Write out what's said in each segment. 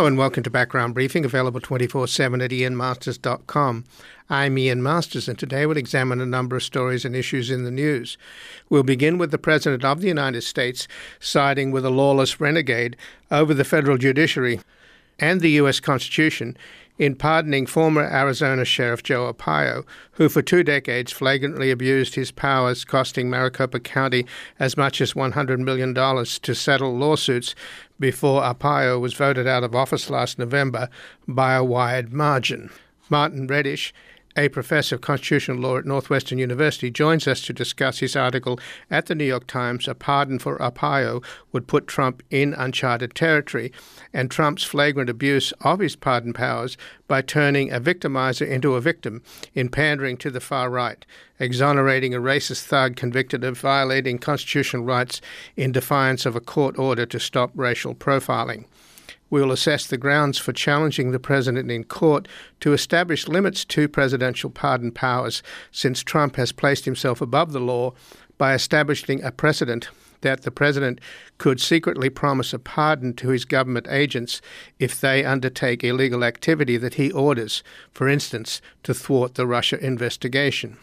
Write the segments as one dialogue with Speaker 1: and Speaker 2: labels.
Speaker 1: Hello and welcome to Background Briefing, available 24/7 at ianmasters.com. I'm Ian Masters, and today we'll examine a number of stories and issues in the news. We'll begin with the President of the United States siding with a lawless renegade over the federal judiciary and the U.S. Constitution in pardoning former Arizona Sheriff Joe Arpaio, who for 2 decades flagrantly abused his powers, costing Maricopa County as much as $100 million to settle lawsuits before Arpaio was voted out of office last November by a wide margin. Martin Reddish, a professor of constitutional law at Northwestern University, joins us to discuss his article at the New York Times, A Pardon for Arpaio Would Put Trump in Uncharted Territory, and Trump's flagrant abuse of his pardon powers by turning a victimizer into a victim in pandering to the far right, exonerating a racist thug convicted of violating constitutional rights in defiance of a court order to stop racial profiling. We will assess the grounds for challenging the president in court to establish limits to presidential pardon powers, since Trump has placed himself above the law by establishing a precedent that the president could secretly promise a pardon to his government agents if they undertake illegal activity that he orders, for instance, to thwart the Russia investigation.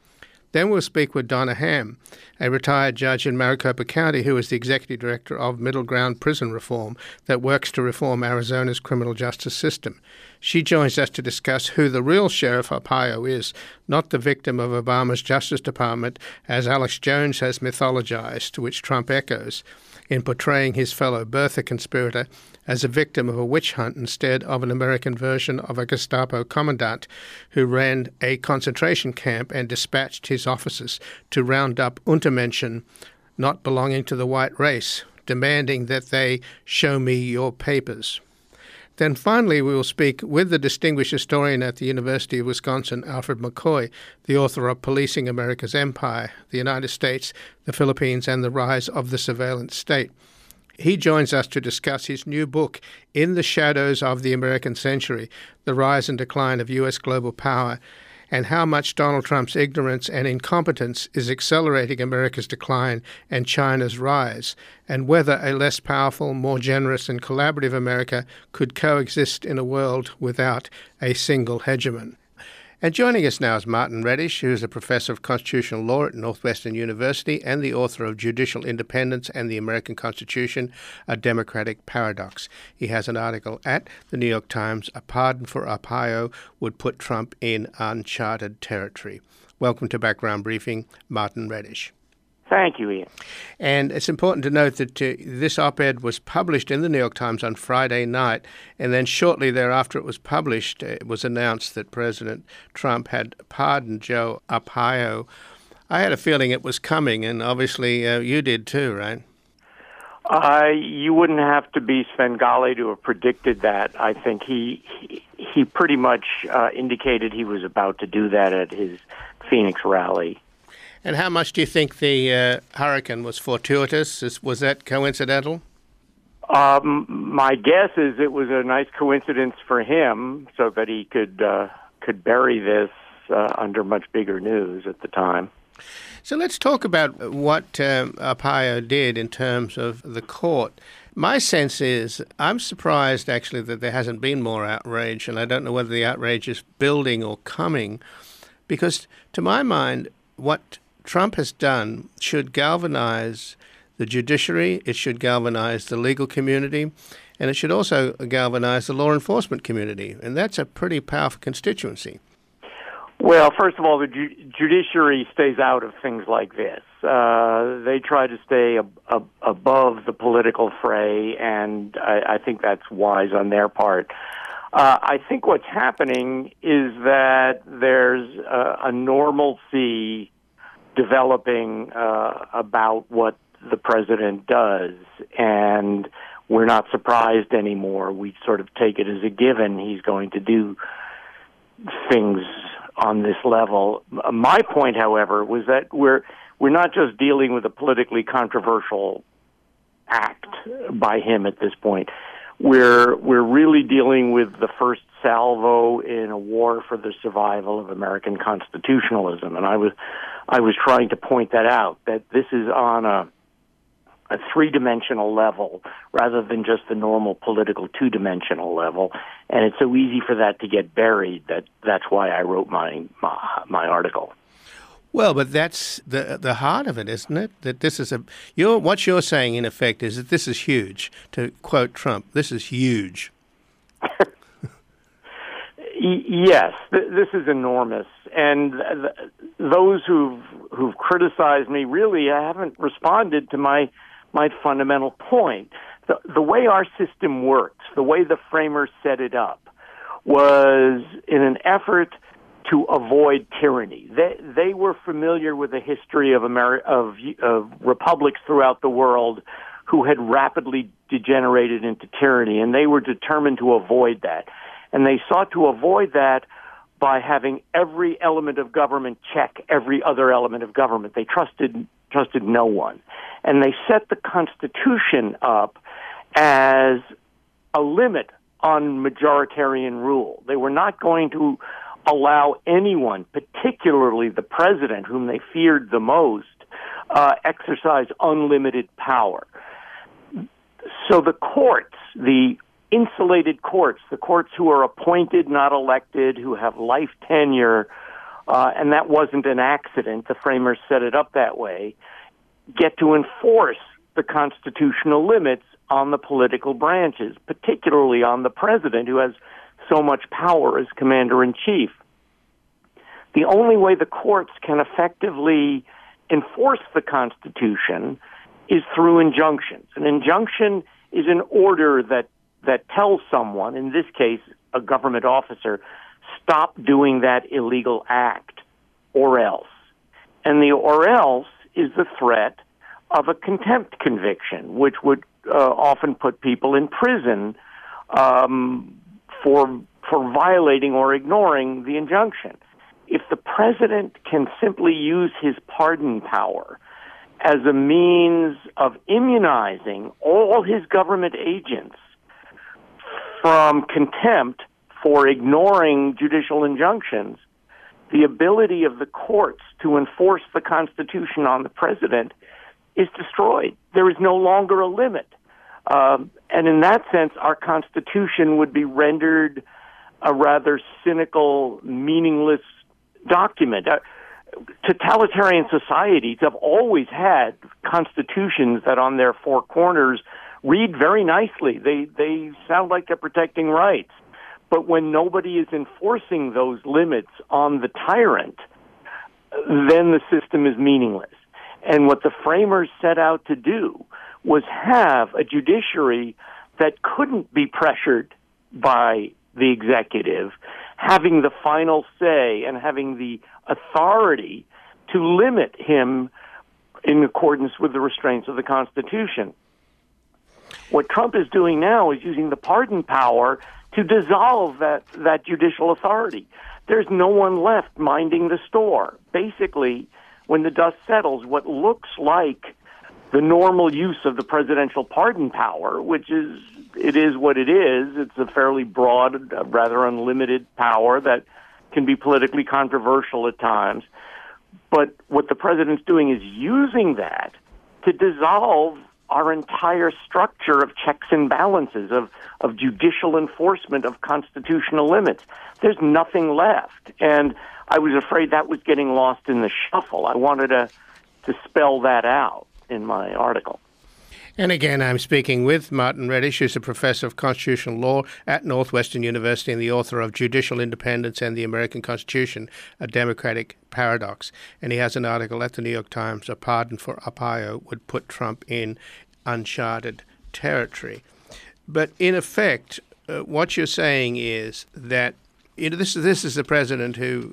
Speaker 1: Then we'll speak with Donna Ham, a retired judge in Maricopa County who is the executive director of Middle Ground Prison Reform that works to reform Arizona's criminal justice system. She joins us to discuss who the real Sheriff Arpaio is, not the victim of Obama's Justice Department, as Alex Jones has mythologized, which Trump echoes, in portraying his fellow Bertha conspirator as a victim of a witch hunt instead of an American version of a Gestapo commandant who ran a concentration camp and dispatched his officers to round up Untermenschen not belonging to the white race, demanding that they show me your papers. Then finally, we will speak with the distinguished historian at the University of Wisconsin, Alfred McCoy, the author of Policing America's Empire, the United States, the Philippines, and the Rise of the Surveillance State. He joins us to discuss his new book, In the Shadows of the American Century, The Rise and Decline of U.S. Global Power, and how much Donald Trump's ignorance and incompetence is accelerating America's decline and China's rise, and whether a less powerful, more generous and collaborative America could coexist in a world without a single hegemon. And joining us now is Martin Reddish, who is a professor of constitutional law at Northwestern University and the author of Judicial Independence and the American Constitution, A Democratic Paradox. He has an article at the New York Times, A Pardon for Arpaio Would Put Trump in Uncharted Territory. Welcome to Background Briefing, Martin Reddish.
Speaker 2: Thank you, Ian.
Speaker 1: And it's important to note that this op-ed was published in the New York Times on Friday night, and then shortly thereafter it was published, it was announced that President Trump had pardoned Joe Arpaio. I had a feeling it was coming, and obviously you did too, right?
Speaker 2: You wouldn't have to be Svengali to have predicted that. I think he pretty much indicated he was about to do that at his Phoenix rally.
Speaker 1: And how much do you think the hurricane was fortuitous? Was that coincidental?
Speaker 2: My guess is it was a nice coincidence for him, so that he could bury this under much bigger news at the time.
Speaker 1: So let's talk about what Arpaio did in terms of the court. My sense is, I'm surprised actually that there hasn't been more outrage, and I don't know whether the outrage is building or coming, because to my mind, what Trump has done should galvanize the judiciary, it should galvanize the legal community, and it should also galvanize the law enforcement community. And that's a pretty powerful constituency.
Speaker 2: Well, first of all, the judiciary stays out of things like this. They try to stay above the political fray, and I think that's wise on their part. I think what's happening is that there's a normalcy developing about what the president does, and we're not surprised anymore. We sort of take it as a given he's going to do things on this level. My point, however, was that we're not just dealing with a politically controversial act by him at this point. We're really dealing with the first salvo in a war for the survival of American constitutionalism, and I was trying to point that out, that this is on a three-dimensional level rather than just the normal political two-dimensional level. And it's so easy for that to get buried that's why I wrote my article.
Speaker 1: Well, but that's the heart of it, isn't it? That this is what you're saying, in effect, is that this is huge. To quote Trump, this is huge.
Speaker 2: Yes, this is enormous, and those who've criticized me really haven't responded to my fundamental point. The way our system works, the way the framers set it up, was in an effort to avoid tyranny. They were familiar with the history of republics throughout the world who had rapidly degenerated into tyranny, and they were determined to avoid that. And they sought to avoid that by having every element of government check every other element of government. They trusted no one. And they set the Constitution up as a limit on majoritarian rule. They were not going to allow anyone, particularly the president, whom they feared the most, exercise unlimited power. So the courts, the insulated courts, the courts who are appointed, not elected, who have life tenure, and that wasn't an accident, the framers set it up that way, get to enforce the constitutional limits on the political branches, particularly on the president, who has so much power as commander-in-chief. The only way the courts can effectively enforce the Constitution is through injunctions. An injunction is an order that tells someone, in this case a government officer, stop doing that illegal act, or else. And the or else is the threat of a contempt conviction, which would often put people in prison for violating or ignoring the injunction. If the president can simply use his pardon power as a means of immunizing all his government agents from contempt for ignoring judicial injunctions, the ability of the courts to enforce the Constitution on the president is destroyed. There is no longer a limit. And in that sense, our Constitution would be rendered a rather cynical, meaningless document. Totalitarian societies have always had constitutions that on their four corners read very nicely. They sound like they're protecting rights. But when nobody is enforcing those limits on the tyrant, then the system is meaningless. And what the framers set out to do was have a judiciary that couldn't be pressured by the executive, having the final say and having the authority to limit him in accordance with the restraints of the Constitution. What Trump is doing now is using the pardon power to dissolve that judicial authority. There's no one left minding the store. Basically, when the dust settles, what looks like the normal use of the presidential pardon power, which is what it is. It's a fairly broad, rather unlimited power that can be politically controversial at times. But what the president's doing is using that to dissolve our entire structure of checks and balances, of judicial enforcement of constitutional limits. There's nothing left. And I was afraid that was getting lost in the shuffle. I wanted to spell that out in my article.
Speaker 1: And again, I'm speaking with Martin Reddish, who's a professor of constitutional law at Northwestern University and the author of Judicial Independence and the American Constitution, A Democratic Paradox. And he has an article at the New York Times, A Pardon for Arpaio Would Put Trump in Uncharted Territory. But in effect, what you're saying is that this is a president who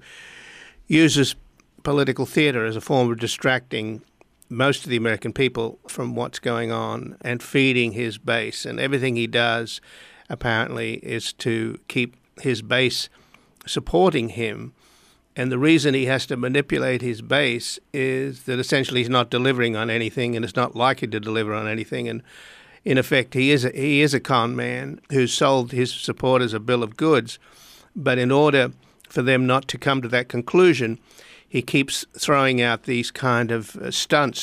Speaker 1: uses political theater as a form of distracting most of the American people from what's going on and feeding his base. And everything he does, apparently, is to keep his base supporting him. And the reason he has to manipulate his base is that essentially he's not delivering on anything and is not likely to deliver on anything. And in effect, he is a con man who sold his supporters a bill of goods. But in order for them not to come to that conclusion, he keeps throwing out these kind of stunts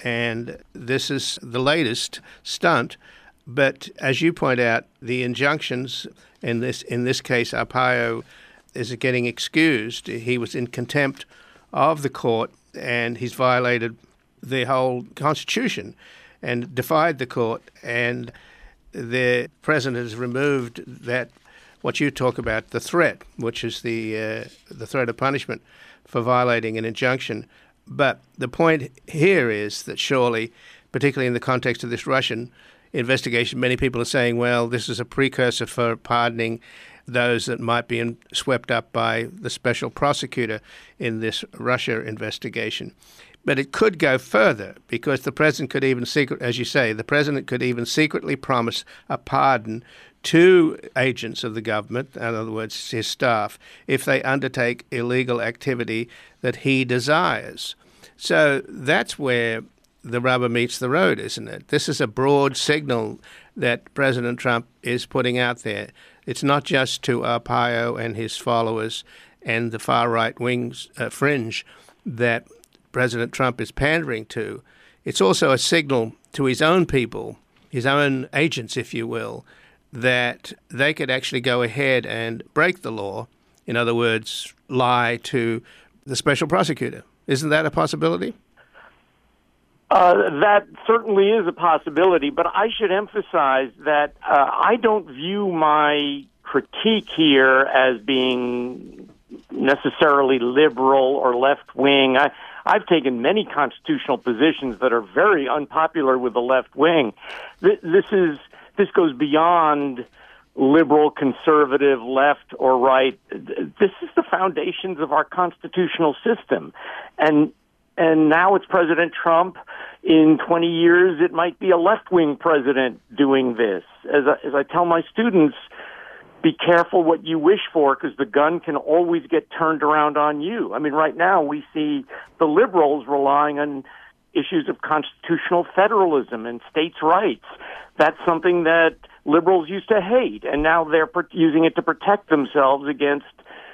Speaker 1: and this is the latest stunt. But as you point out, the injunctions in this case, Arpaio is getting excused. He was in contempt of the court, and he's violated the whole Constitution and defied the court. And the president has removed that, what you talk about, the threat, which is the threat of punishment for violating an injunction. But the point here is that surely, particularly in the context of this Russian investigation, many people are saying, well, this is a precursor for pardoning those that might be swept up by the special prosecutor in this Russia investigation. But it could go further, because the president could even as you say, the president could even secretly promise a pardon to agents of the government, in other words, his staff, if they undertake illegal activity that he desires. So that's where the rubber meets the road, isn't it? This is a broad signal that President Trump is putting out there. It's not just to Arpaio and his followers and the far-right fringe that President Trump is pandering to. It's also a signal to his own people, his own agents, if you will, that they could actually go ahead and break the law. In other words, lie to the special prosecutor. Isn't that a possibility?
Speaker 2: That certainly is a possibility, but I should emphasize that I don't view my critique here as being necessarily liberal or left-wing. I've taken many constitutional positions that are very unpopular with the left wing. This goes beyond liberal, conservative, left or right. This is the foundations of our constitutional system. And now it's President Trump. In 20 years, it might be a left-wing president doing this. As I tell my students, be careful what you wish for, because the gun can always get turned around on you. I mean, right now we see the liberals relying on issues of constitutional federalism and states' rights. That's something that liberals used to hate, and now they're using it to protect themselves against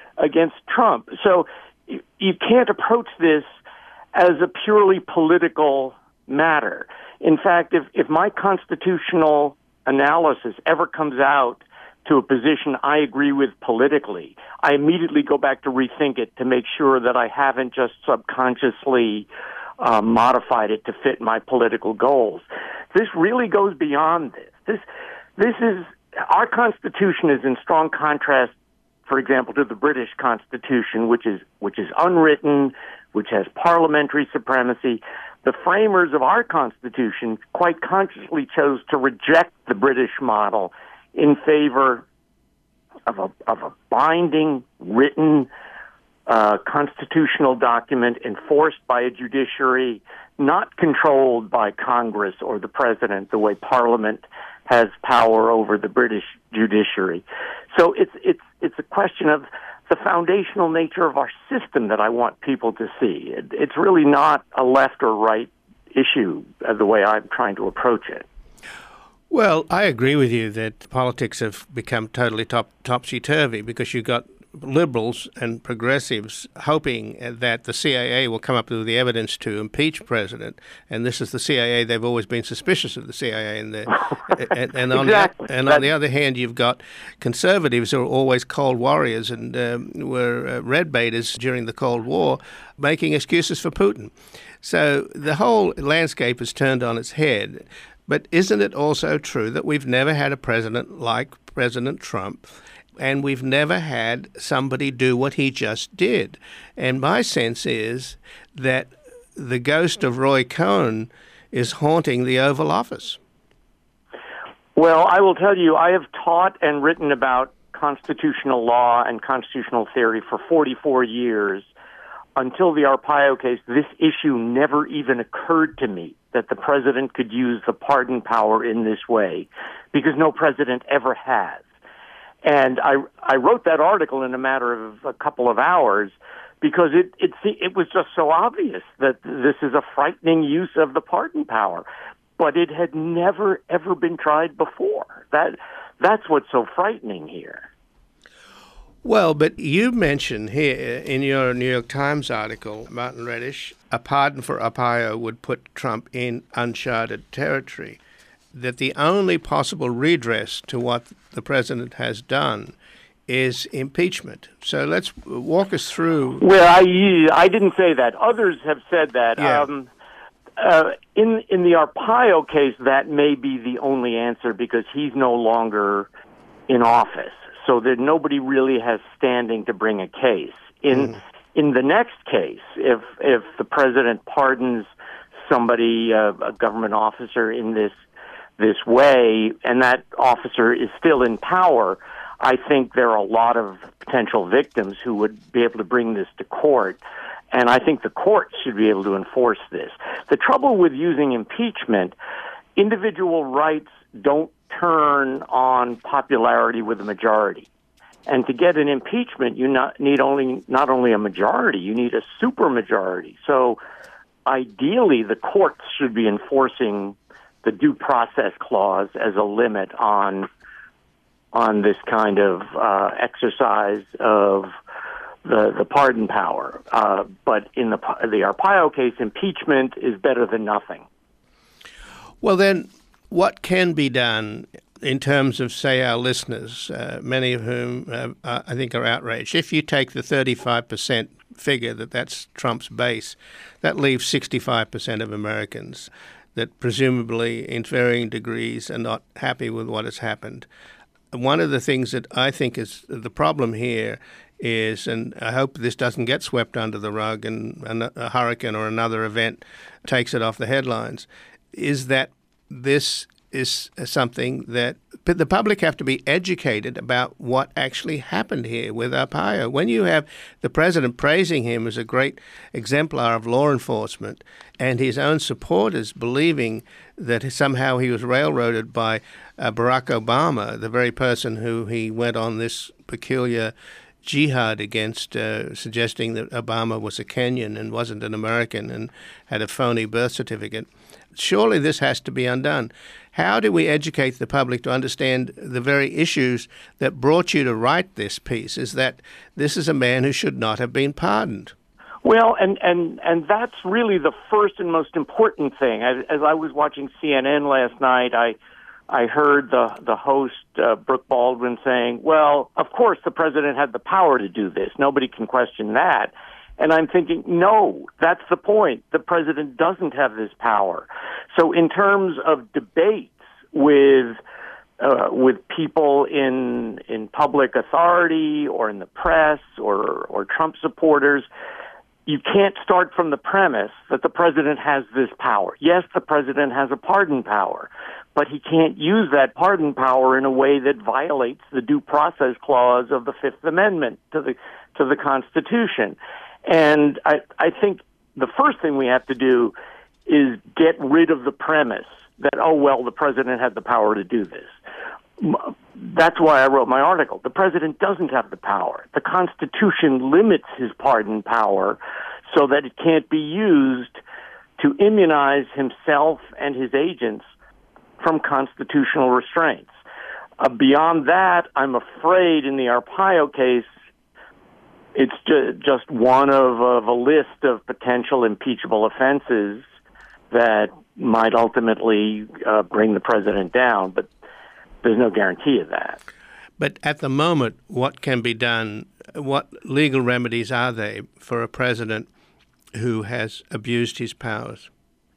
Speaker 2: Trump. So you can't approach this as a purely political matter. In fact, if my constitutional analysis ever comes out to a position I agree with politically, I immediately go back to rethink it to make sure that I haven't just subconsciously modified it to fit my political goals. This really goes beyond this. This is, our Constitution is in strong contrast, for example, to the British Constitution, which is unwritten, which has parliamentary supremacy. The framers of our Constitution quite consciously chose to reject the British model in favor of a binding, written constitutional document enforced by a judiciary not controlled by Congress or the president the way Parliament has power over the British judiciary. So it's a question of the foundational nature of our system that I want people to see. It's really not a left or right issue the way I'm trying to approach it.
Speaker 1: Well, I agree with you that politics have become totally topsy-turvy, because you've got liberals and progressives hoping that the CIA will come up with the evidence to impeach president, and this is the CIA. They've always been suspicious of the CIA, and
Speaker 2: exactly.
Speaker 1: On the other hand, you've got conservatives who are always cold warriors and were red baiters during the Cold War, making excuses for Putin. So the whole landscape is turned on its head. But isn't it also true that we've never had a president like President Trump, and we've never had somebody do what he just did? And my sense is that the ghost of Roy Cohn is haunting the Oval Office.
Speaker 2: Well, I will tell you, I have taught and written about constitutional law and constitutional theory for 44 years. Until the Arpaio case, this issue never even occurred to me, that the president could use the pardon power in this way, because no president ever has. And I wrote that article in a matter of a couple of hours because it was just so obvious that this is a frightening use of the pardon power. But it had never, ever been tried before. That's what's so frightening here.
Speaker 1: Well, but you mentioned here in your New York Times article, Martin Reddish, a pardon for Arpaio would put Trump in uncharted territory, that the only possible redress to what the president has done is impeachment. So let's walk us through.
Speaker 2: Well, I didn't say that. Others have said that.
Speaker 1: Yeah.
Speaker 2: In the Arpaio case, that may be the only answer because he's no longer in office, so that nobody really has standing to bring a case. In the next case, if the president pardons somebody, a government officer, in this way, and that officer is still in power, I think there are a lot of potential victims who would be able to bring this to court. And I think the courts should be able to enforce this. The trouble with using impeachment, individual rights don't turn on popularity with the majority. And to get an impeachment, you need not only a majority, you need a supermajority. So ideally, the courts should be enforcing the due process clause as a limit on this kind of exercise of the pardon power. But in the Arpaio case, impeachment is better than nothing.
Speaker 1: Well, then, what can be done in terms of, say, our listeners, many of whom I think are outraged? If you take the 35% figure that's Trump's base, that leaves 65% of Americans that presumably in varying degrees are not happy with what has happened. One of the things that I think is the problem here is, and I hope this doesn't get swept under the rug and a hurricane or another event takes it off the headlines, is that this is something that the public have to be educated about what actually happened here with Arpaio. When you have the president praising him as a great exemplar of law enforcement and his own supporters believing that somehow he was railroaded by Barack Obama, the very person who he went on this peculiar jihad against, suggesting that Obama was a Kenyan and wasn't an American and had a phony birth certificate. Surely this has to be undone. How do we educate the public to understand the very issues that brought you to write this piece, is that this is a man who should not have been pardoned?
Speaker 2: Well, and that's really the first and most important thing. As I was watching CNN last night, I heard the host, Brooke Baldwin, saying, well, of course the president had the power to do this. Nobody can question that. And I'm thinking, no, that's the point. The president doesn't have this power. So in terms of debates with people in public authority or in the press or Trump supporters, you can't start from the premise that the president has this power. Yes, the president has a pardon power, but he can't use that pardon power in a way that violates the due process clause of the Fifth Amendment to the Constitution. And I think the first thing we have to do is get rid of the premise that, oh, well, the president had the power to do this. That's why I wrote my article. The president doesn't have the power. The Constitution limits his pardon power so that it can't be used to immunize himself and his agents from constitutional restraints. Beyond that, I'm afraid in the Arpaio case, it's just one of a list of potential impeachable offenses that might ultimately bring the president down, but there's no guarantee of that.
Speaker 1: But at the moment, what can be done? What legal remedies are there for a president who has abused his powers?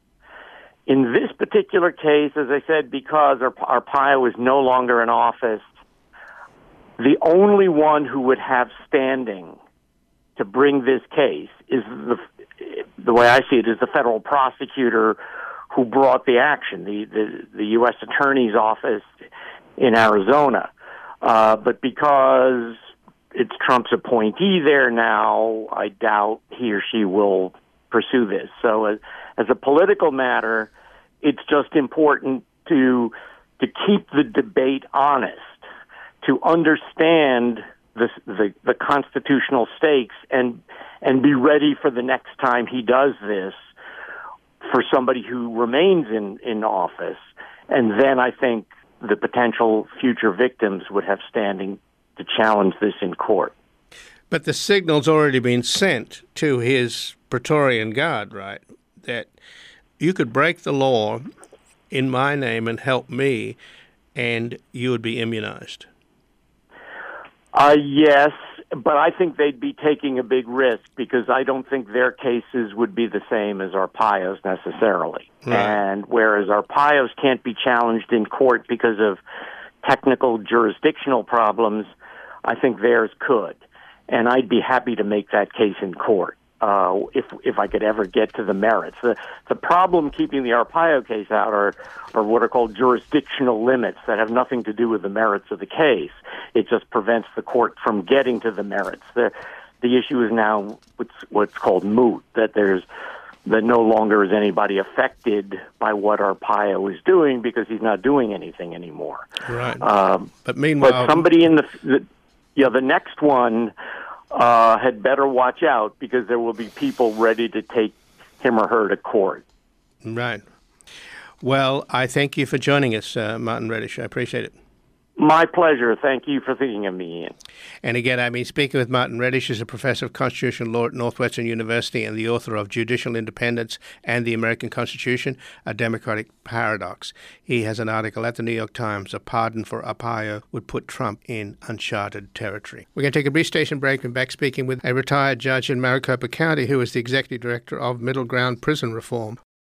Speaker 2: In this particular case, as I said, because Arpaio is no longer in office, the only one who would have standing to bring this case is the way I see it, is the federal prosecutor who brought the action, the U.S. Attorney's Office in Arizona. But because it's Trump's appointee there now, I doubt he or she will pursue this. So as a political matter, it's just important to keep the debate honest, to understand the constitutional stakes and be ready for the next time he does this for somebody who remains in office. And then I think the potential future victims would have standing to challenge this in court.
Speaker 1: But the signal's already been sent to his Praetorian Guard, right? That you could break the law in my name and help me, and you would be immunized.
Speaker 2: Yes, but I think they'd be taking a big risk because I don't think their cases would be the same as Arpaio's necessarily. Right. And whereas Arpaio's can't be challenged in court because of technical jurisdictional problems, I think theirs could. And I'd be happy to make that case in court if I could ever get to the merits. The problem keeping the Arpaio case out are what are called jurisdictional limits that have nothing to do with the merits of the case. It just prevents the court from getting to the merits. The issue is now what's called moot, that no longer is anybody affected by what Arpaio is doing because he's not doing anything anymore.
Speaker 1: Right. But meanwhile,
Speaker 2: but somebody in the next one had better watch out because there will be people ready to take him or her to court.
Speaker 1: Right. Well, I thank you for joining us, Martin Reddish. I appreciate it.
Speaker 2: My pleasure. Thank you for thinking of me, Ian.
Speaker 1: And again, I've been speaking with Martin Reddish, who's a professor of constitutional law at Northwestern University and the author of Judicial Independence and the American Constitution, A Democratic Paradox. He has an article at the New York Times, A Pardon for Arpaio Would Put Trump in Uncharted Territory. We're going to take a brief station break and back speaking with a retired judge in Maricopa County who is the executive director of Middle Ground Prison Reform.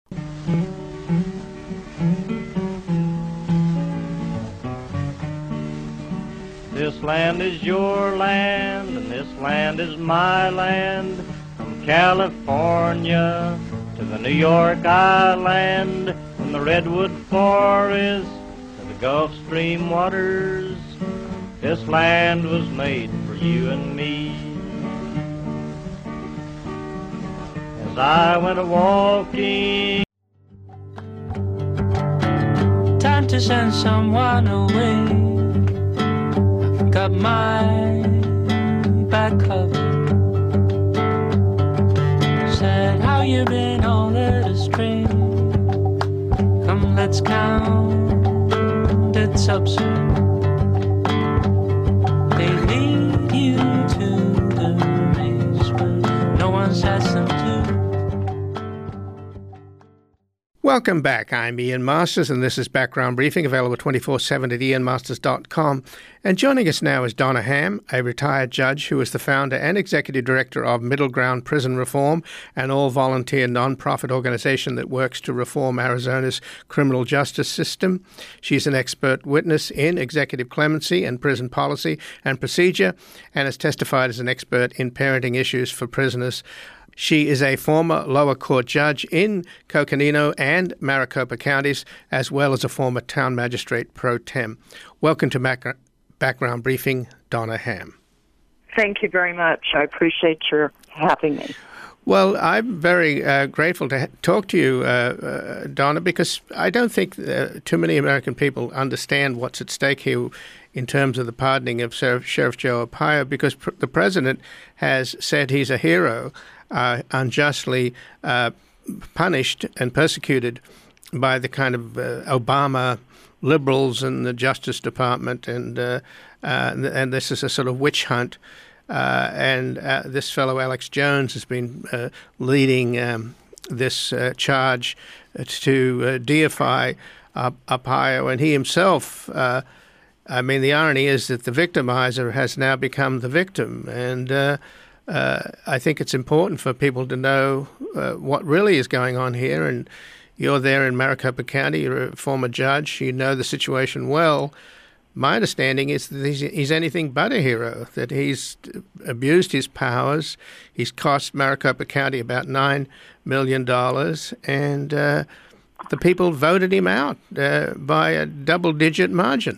Speaker 3: This land is your land, and this land is my land. From California to the New York Island, from the Redwood Forest to the Gulf Stream waters, this land was made for you and me. As I went a-walking, time to send someone away. Got my back cover. Said, how you been all led astray? Come, let's count its upside. They lead you to the race, but no one's asked them to.
Speaker 1: Welcome back. I'm Ian Masters, and this is Background Briefing, available 24/7 at ianmasters.com. And joining us now is Donna Ham, a retired judge who is the founder and executive director of Middle Ground Prison Reform, an all-volunteer nonprofit organization that works to reform Arizona's criminal justice system. She's an expert witness in executive clemency and prison policy and procedure, and has testified as an expert in parenting issues for prisoners. She is a former lower court judge in Coconino and Maricopa counties, as well as a former town magistrate pro tem. Welcome to Background Briefing, Donna Ham.
Speaker 4: Thank you very much. I appreciate your having me.
Speaker 1: Well, I'm very grateful to talk to you, Donna, because I don't think too many American people understand what's at stake here in terms of the pardoning of Sheriff Joe Arpaio, because the president has said he's a hero, unjustly punished and persecuted by the kind of Obama liberals in the Justice Department, and this is a sort of witch hunt. And this fellow Alex Jones has been leading this charge to deify Arpaio, and he himself. I mean, the irony is that the victimizer has now become the victim, and I think it's important for people to know what really is going on here. And you're there in Maricopa County. You're a former judge. You know the situation well. My understanding is that he's anything but a hero, that he's abused his powers. He's cost Maricopa County about $9 million, and the people voted him out by a double-digit margin.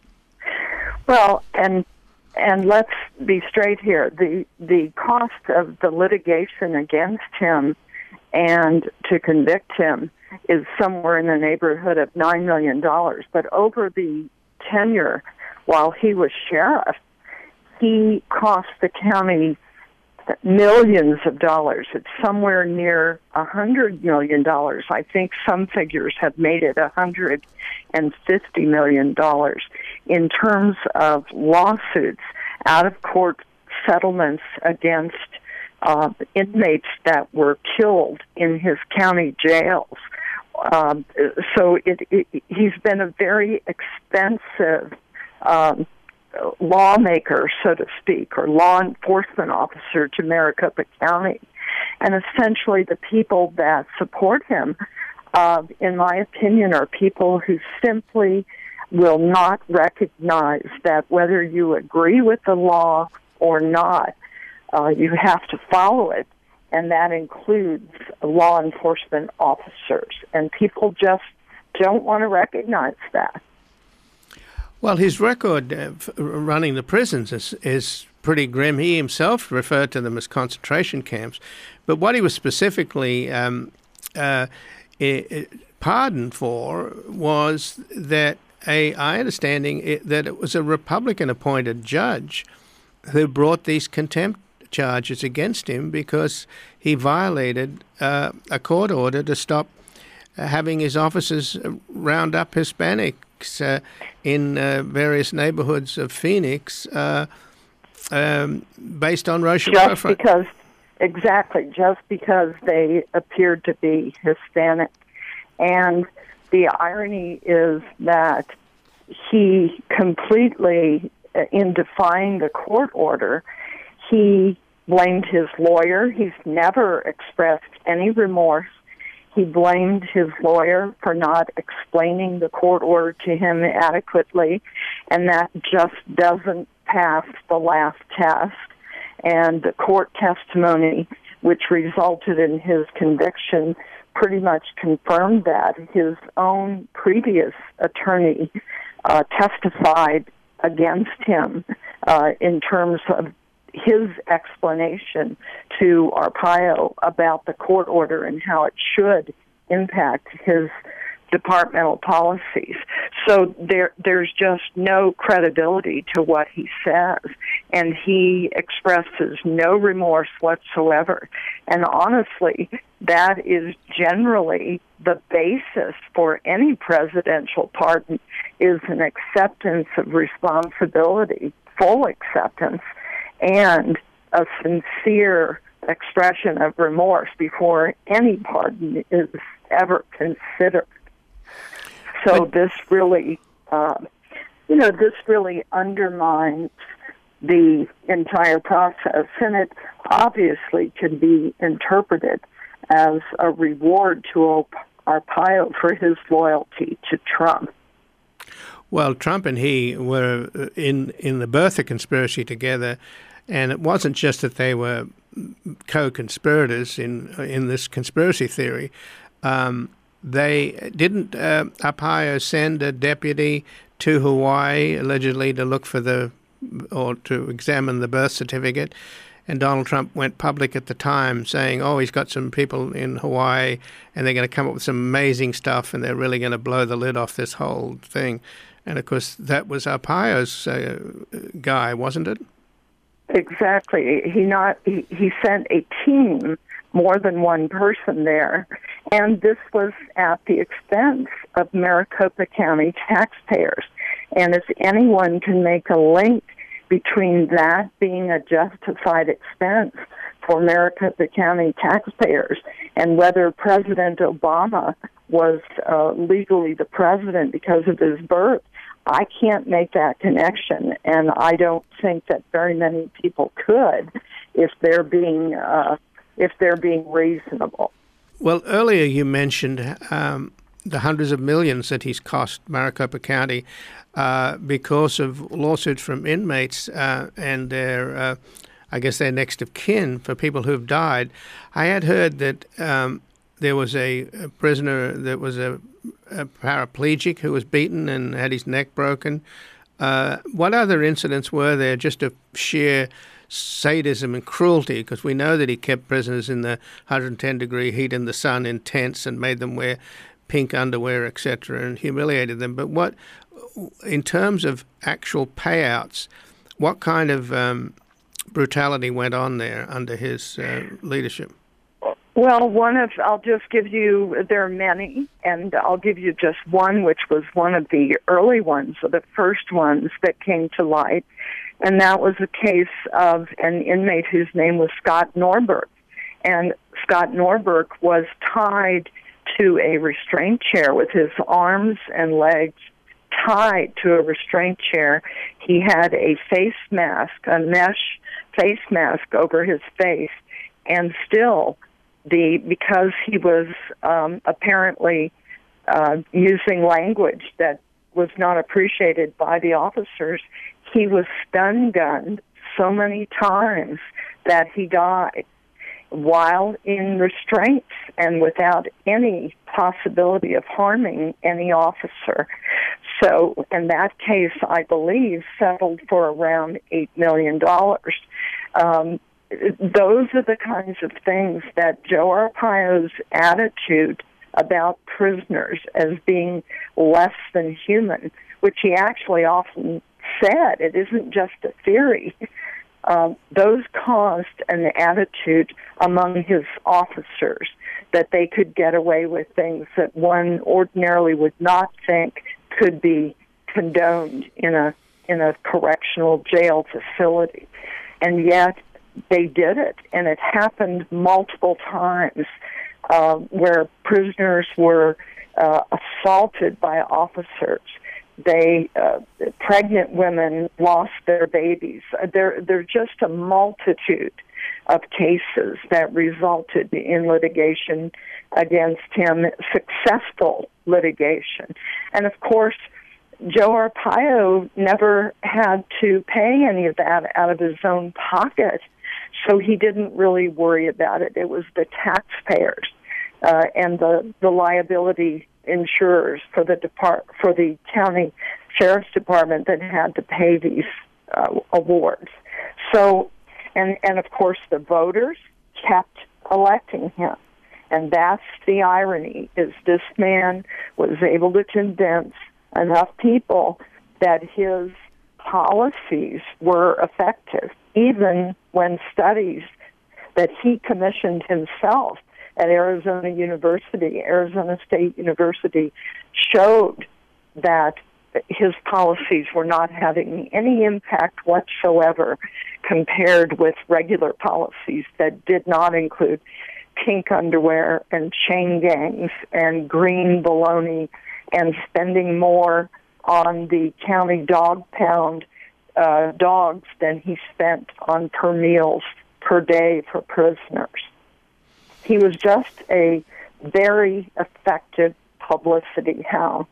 Speaker 4: Well, and let's be straight here. The cost of the litigation against him and to convict him is somewhere in the neighborhood of $9 million. But over the tenure while he was sheriff, he cost the county millions of dollars. It's somewhere near $100 million. I think some figures have made it $150 million. in terms of lawsuits, out-of-court settlements against inmates that were killed in his county jails. So he's been a very expensive lawmaker, so to speak, or law enforcement officer to Maricopa County. And essentially the people that support him, in my opinion, are people who simply will not recognize that whether you agree with the law or not, you have to follow it, and that includes law enforcement officers. And people just don't want to recognize that.
Speaker 1: Well, his record running the prisons is pretty grim. He himself referred to them as concentration camps. But what he was specifically pardoned for was that I understanding that it was a Republican-appointed judge who brought these contempt charges against him because he violated a court order to stop having his officers round up Hispanics in various neighborhoods of Phoenix based on racial preference.
Speaker 4: Just because they appeared to be Hispanic. And the irony is that he completely, in defying the court order, he blamed his lawyer. He's never expressed any remorse. He blamed his lawyer for not explaining the court order to him adequately, and that just doesn't pass the last test. And the court testimony, which resulted in his conviction, pretty much confirmed that. His own previous attorney testified against him in terms of his explanation to Arpaio about the court order and how it should impact his departmental policies. So there's just no credibility to what he says, and he expresses no remorse whatsoever. And honestly, that is generally the basis for any presidential pardon, is an acceptance of responsibility, full acceptance, and a sincere expression of remorse before any pardon is ever considered. So this really, this really undermines the entire process, and it obviously can be interpreted as a reward to Arpaio for his loyalty to Trump.
Speaker 1: Well, Trump and he were in the Bertha conspiracy together, and it wasn't just that they were co-conspirators in this conspiracy theory. They didn't Arpaio send a deputy to Hawaii allegedly to look for or to examine the birth certificate, and Donald Trump went public at the time saying, he's got some people in Hawaii and they're going to come up with some amazing stuff and they're really going to blow the lid off this whole thing. And of course that was Arpaio's guy, wasn't it?
Speaker 4: Exactly. He sent a team, more than one person there, and this was at the expense of Maricopa County taxpayers. And if anyone can make a link between that being a justified expense for Maricopa County taxpayers and whether President Obama was legally the president because of his birth, I can't make that connection, and I don't think that very many people could if they're being reasonable.
Speaker 1: Well, earlier you mentioned the hundreds of millions that he's cost Maricopa County because of lawsuits from inmates and their, their next of kin for people who've died. I had heard that there was a prisoner that was a paraplegic who was beaten and had his neck broken. What other incidents were there, just of sheer sadism and cruelty? Because we know that he kept prisoners in the 110-degree heat in the sun in tents and made them wear pink underwear, etc., and humiliated them. But what, in terms of actual payouts, what kind of brutality went on there under his leadership?
Speaker 4: Well, I'll just give you, there are many, and I'll give you just one, which was one of the early ones, or the first ones that came to light, and that was a case of an inmate whose name was Scott Norberg. And Scott Norberg was tied to a restraint chair with his arms and legs tied to a restraint chair. He had a face mask, a mesh face mask over his face, and still, because he was apparently using language that was not appreciated by the officers, he was stun-gunned so many times that he died while in restraints and without any possibility of harming any officer. So, in that case, I believe, settled for around $8 million. Those are the kinds of things that Joe Arpaio's attitude about prisoners as being less than human, which he actually often said, it isn't just a theory. Those caused an attitude among his officers that they could get away with things that one ordinarily would not think could be condoned in a correctional jail facility. And yet they did it, and it happened multiple times where prisoners were assaulted by officers. Pregnant women lost their babies. There are just a multitude of cases that resulted in litigation against him, successful litigation. And of course, Joe Arpaio never had to pay any of that out of his own pocket, so he didn't really worry about it. It was the taxpayers and the liability insurers for the county sheriff's department that had to pay these awards. So, and of course, the voters kept electing him. And that's the irony, is this man was able to convince enough people that his policies were effective, even when studies that he commissioned himself at Arizona State University, showed that his policies were not having any impact whatsoever compared with regular policies that did not include pink underwear and chain gangs and green bologna and spending more on the county dog pound dogs than he spent on per meals per day for prisoners. He was just a very effective publicity hound.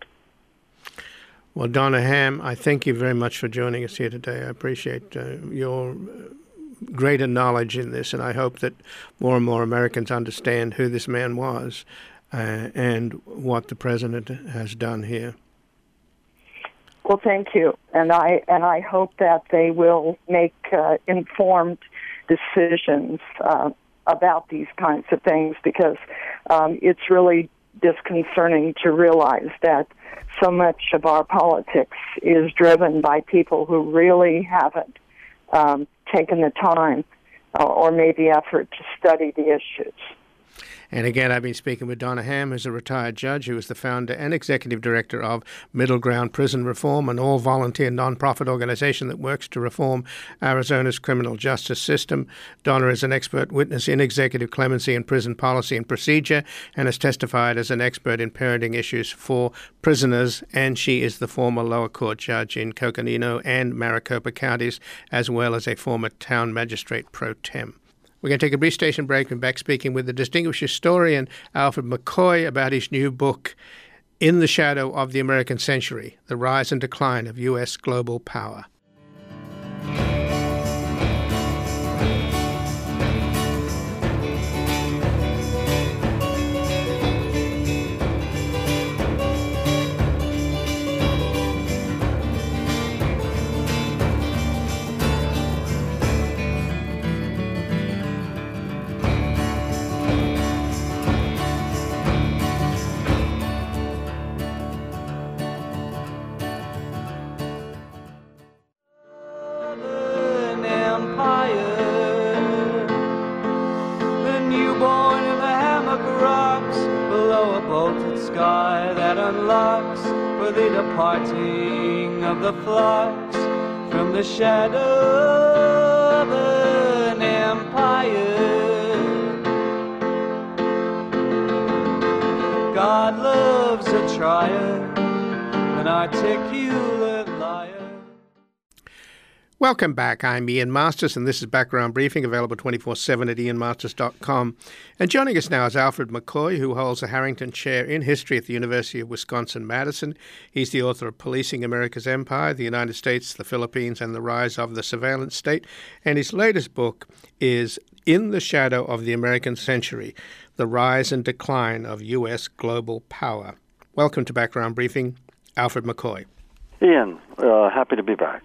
Speaker 1: Well, Donna Ham, I thank you very much for joining us here today. I appreciate your greater knowledge in this, and I hope that more and more Americans understand who this man was and what the president has done here.
Speaker 4: Well, thank you, and I hope that they will make informed decisions about these kinds of things, because it's really disconcerting to realize that so much of our politics is driven by people who really haven't taken the time or made the effort to study the issues.
Speaker 1: And again, I've been speaking with Donna Ham, who's a retired judge who is the founder and executive director of Middle Ground Prison Reform, an all-volunteer nonprofit organization that works to reform Arizona's criminal justice system. Donna is an expert witness in executive clemency and prison policy and procedure, and has testified as an expert in parenting issues for prisoners, and she is the former lower court judge in Coconino and Maricopa counties, as well as a former town magistrate pro tem. We're going to take a brief station break and back speaking with the distinguished historian Alfred McCoy about his new book, In the Shadow of the American Century, The Rise and Decline of U.S. Global Power.
Speaker 5: The newborn of a vaulted sky that unlocks for the departing of the flocks from the shadow of an empire. God loves a trier, an articulate liar.
Speaker 1: Welcome back. I'm Ian Masters, and this is Background Briefing, available 24/7 at ianmasters.com. And joining us now is Alfred McCoy, who holds a Harrington Chair in History at the University of Wisconsin-Madison. He's the author of Policing America's Empire, the United States, the Philippines, and the Rise of the Surveillance State. And his latest book is In the Shadow of the American Century, The Rise and Decline of U.S. Global Power. Welcome to Background Briefing, Alfred McCoy.
Speaker 6: Ian, happy to be back.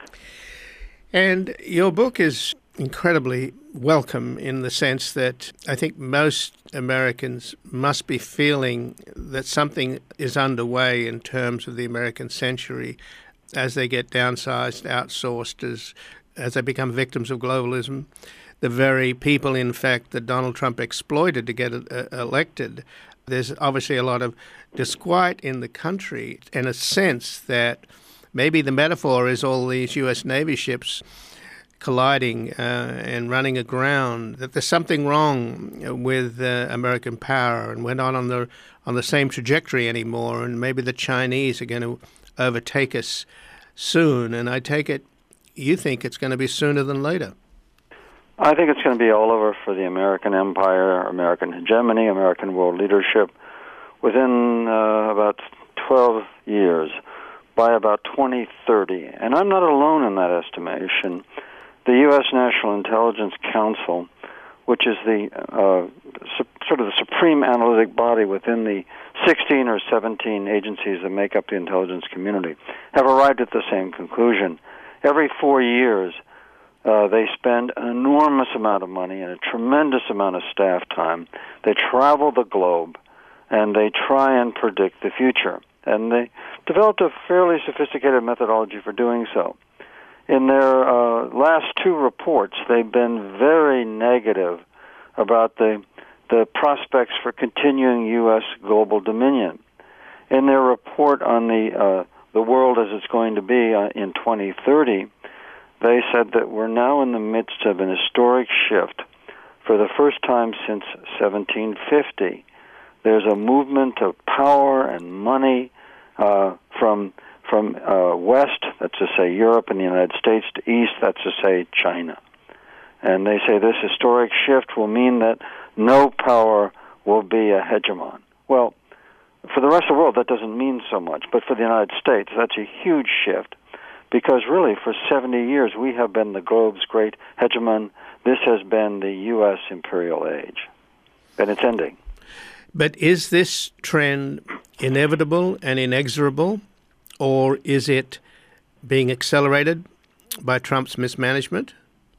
Speaker 1: And your book is incredibly welcome in the sense that I think most Americans must be feeling that something is underway in terms of the American century as they get downsized, outsourced, as they become victims of globalism. The very people, in fact, that Donald Trump exploited to get elected. There's obviously a lot of disquiet in the country and a sense that maybe the metaphor is all these U.S. Navy ships colliding and running aground, that there's something wrong with American power and we're not on the same trajectory anymore, and maybe the Chinese are going to overtake us soon. And I take it you think it's going to be sooner than later.
Speaker 6: I think it's going to be all over for the American empire, American hegemony, American world leadership within about 12 years. By about 2030. And I'm not alone in that estimation. The U.S. National Intelligence Council, which is the sort of the supreme analytic body within the 16 or 17 agencies that make up the intelligence community, have arrived at the same conclusion. Every 4 years, they spend an enormous amount of money and a tremendous amount of staff time. They travel the globe, and they try and predict the future. And they developed a fairly sophisticated methodology for doing so. In their last two reports, they've been very negative about the prospects for continuing U.S. global dominion. In their report on the world as it's going to be in 2030, they said that we're now in the midst of an historic shift. For the first time since 1750, there's a movement of power and money from west, that's to say Europe and the United States, to east, that's to say China. And they say this historic shift will mean that no power will be a hegemon. Well, for the rest of the world, that doesn't mean so much. But for the United States, that's a huge shift. Because really, for 70 years, we have been the globe's great hegemon. This has been the U.S. imperial age. And it's ending.
Speaker 1: But is this trend inevitable and inexorable, or is it being accelerated by Trump's mismanagement?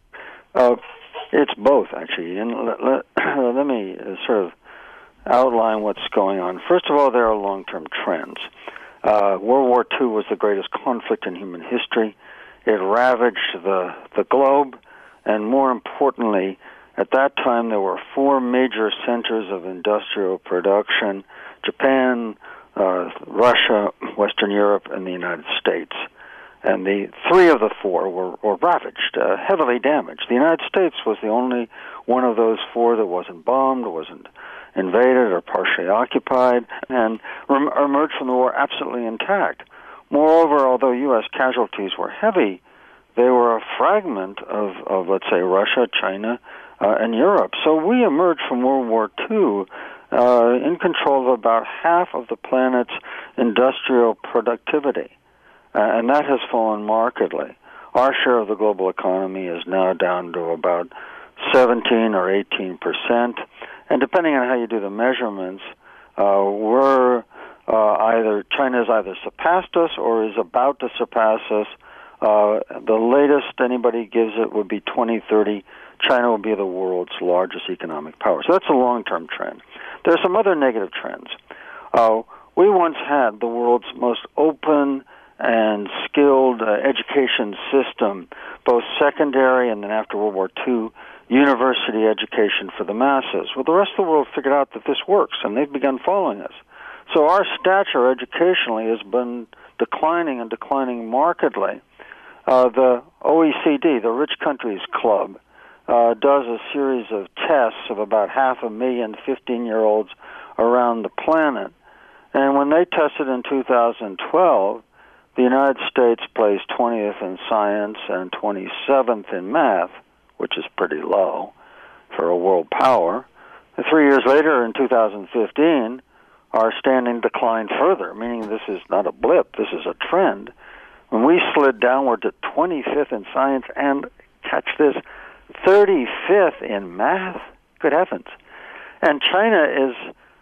Speaker 6: It's both, actually. And let me sort of outline what's going on. First of all, there are long-term trends. World War II was the greatest conflict in human history. It ravaged the globe, and more importantly, at that time there were four major centers of industrial production: Japan, Russia, Western Europe, and the United States. And the three of the four were ravaged, heavily damaged. The United States was the only one of those four that wasn't bombed, wasn't invaded or partially occupied, and emerged from the war absolutely intact. Moreover, although U.S. casualties were heavy, they were a fragment of let's say, Russia, China, and Europe. So we emerged from World War II in control of about half of the planet's industrial productivity. And that has fallen markedly. Our share of the global economy is now down to about 17 or 18%. And depending on how you do the measurements, China has either surpassed us or is about to surpass us. The latest anybody gives it would be 2030. China will be the world's largest economic power. So that's a long-term trend. There are some other negative trends. We once had the world's most open and skilled education system, both secondary and then after World War II, university education for the masses. Well, the rest of the world figured out that this works, and they've begun following us. So our stature educationally has been declining and declining markedly. The OECD, the Rich Countries Club, does a series of tests of about 500,000 15-year-olds around the planet. And when they tested in 2012, the United States placed 20th in science and 27th in math, which is pretty low for a world power. And 3 years later, in 2015, our standing declined further, meaning this is not a blip, this is a trend. When we slid downward to 25th in science and, catch this, 35th in math, good heavens. And China